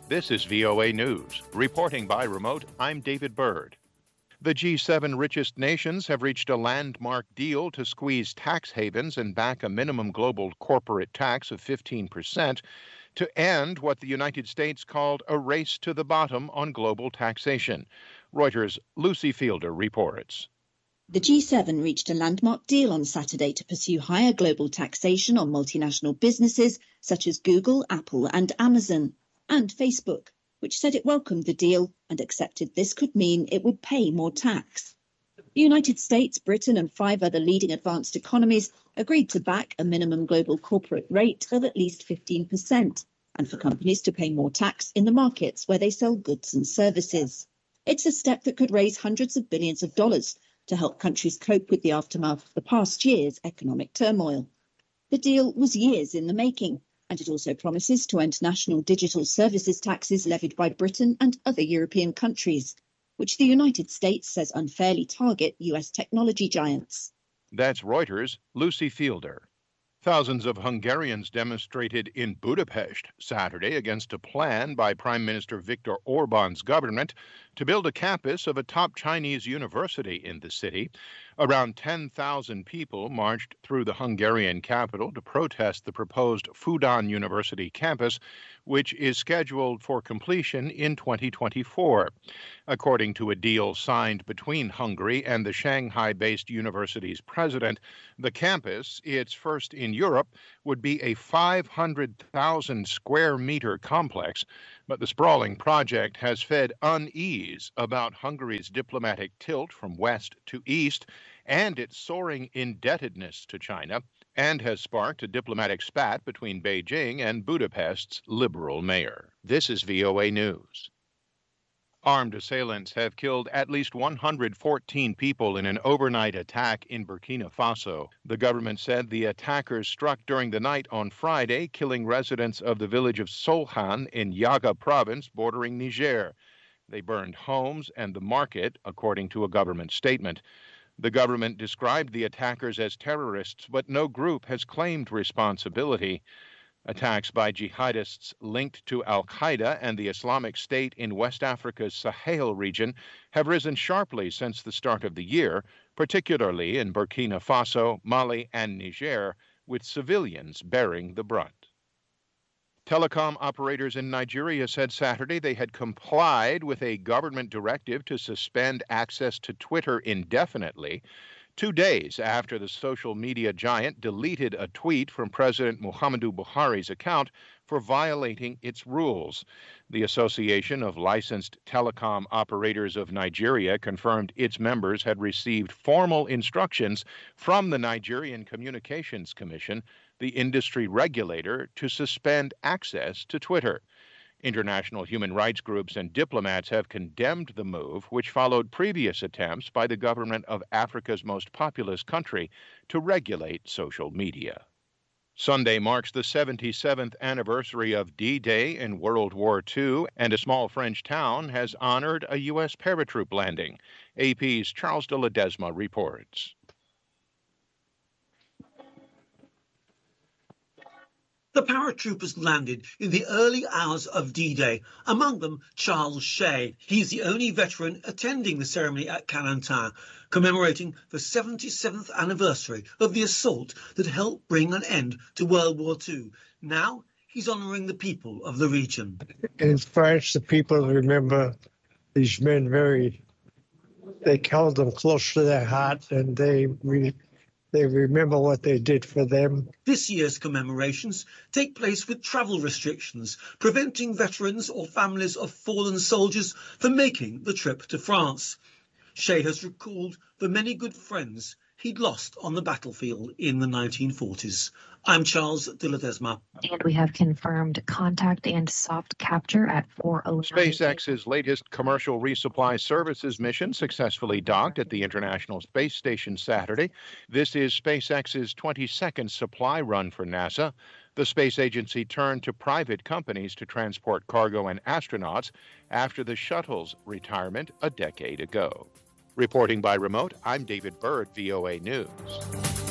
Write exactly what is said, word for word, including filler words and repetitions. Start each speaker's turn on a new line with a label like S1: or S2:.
S1: This is V O A News. Reporting by remote, I'm David Byrd. The G seven richest nations have reached a landmark deal to squeeze tax havens and back a minimum global corporate tax of fifteen percent to end what the United States called a race to the bottom on global taxation. Reuters' Lucy Fielder reports.
S2: The G seven reached a landmark deal on Saturday to pursue higher global taxation on multinational businesses such as Google, Apple and Amazon, and Facebook, which said it welcomed the deal and accepted this could mean it would pay more tax. The United States, Britain and five other leading advanced economies agreed to back a minimum global corporate rate of at least fifteen percent and for companies to pay more tax in the markets where they sell goods and services. It's a step that could raise hundreds of billions of dollars to help countries cope with the aftermath of the past year's economic turmoil. The deal was years in the making, and it also promises to end national digital services taxes levied by Britain and other European countries, which the United States says unfairly target U S technology giants.
S1: That's Reuters' Lucy Fielder. Thousands of Hungarians demonstrated in Budapest Saturday against a plan by Prime Minister Viktor Orbán's government to build a campus of a top Chinese university in the city. Around ten thousand people marched through the Hungarian capital to protest the proposed Fudan University campus, which is scheduled for completion in twenty twenty-four. According to a deal signed between Hungary and the Shanghai-based university's president, the campus, its first in Europe, would be a five hundred thousand square meter complex, but the sprawling project has fed unease about Hungary's diplomatic tilt from west to east and its soaring indebtedness to China, and has sparked a diplomatic spat between Beijing and Budapest's liberal mayor. This is V O A News. Armed assailants have killed at least one hundred fourteen people in an overnight attack in Burkina Faso. The government said the attackers struck during the night on Friday, killing residents of the village of Solhan in Yaga province bordering Niger. They burned homes and the market, according to a government statement. The government described the attackers as terrorists, but no group has claimed responsibility. Attacks by jihadists linked to al-Qaeda and the Islamic State in West Africa's Sahel region have risen sharply since the start of the year, particularly in Burkina Faso, Mali, and Niger, with civilians bearing the brunt. Telecom operators in Nigeria said Saturday they had complied with a government directive to suspend access to Twitter indefinitely, two days after the social media giant deleted a tweet from President Muhammadu Buhari's account for violating its rules. The Association of Licensed Telecom Operators of Nigeria confirmed its members had received formal instructions from the Nigerian Communications Commission, the industry regulator, to suspend access to Twitter. International human rights groups and diplomats have condemned the move, which followed previous attempts by the government of Africa's most populous country to regulate social media. Sunday marks the seventy-seventh anniversary of D-Day in World War Two, and a small French town has honored a U S paratroop landing. A P's Charles de Ledesma reports.
S3: The paratroopers landed in the early hours of D-Day, among them Charles Shea. He's the only veteran attending the ceremony at Carentan, commemorating the seventy-seventh anniversary of the assault that helped bring an end to World War Two. Now he's honouring the people of the region.
S4: In France, the people remember these men very, they held them close to their heart, and they re They remember what they did for them.
S3: This year's commemorations take place with travel restrictions, preventing veterans or families of fallen soldiers from making the trip to France. Shea has recalled the many good friends he'd lost on the battlefield in the nineteen forties. I'm Charles de Ledesma.
S5: And we have confirmed contact and soft capture at four oh nine.
S1: SpaceX's latest commercial resupply services mission successfully docked at the International Space Station Saturday. This is SpaceX's twenty-second supply run for NASA. The space agency turned to private companies to transport cargo and astronauts after the shuttle's retirement a decade ago. Reporting by remote, I'm David Byrd, V O A News.